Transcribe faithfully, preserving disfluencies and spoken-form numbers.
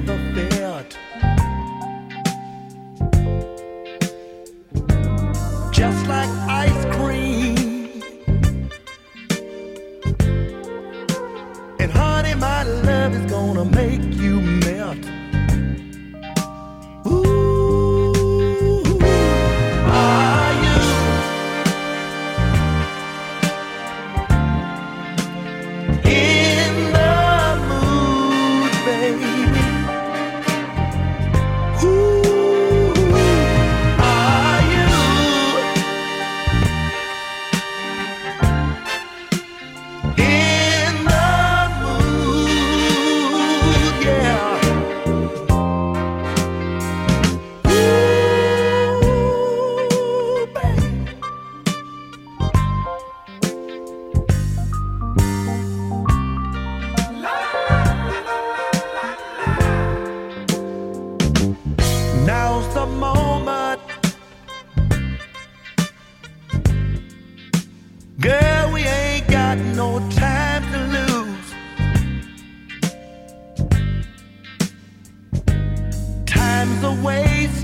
never felt. Just like ice cream. And honey, my love is gonna make you melt. Ooh, are you in the mood, baby? Ooh, are you in the mood? Yeah. Ooh, baby. Now's the moment, girl, we ain't got no time to lose. Time's a waste.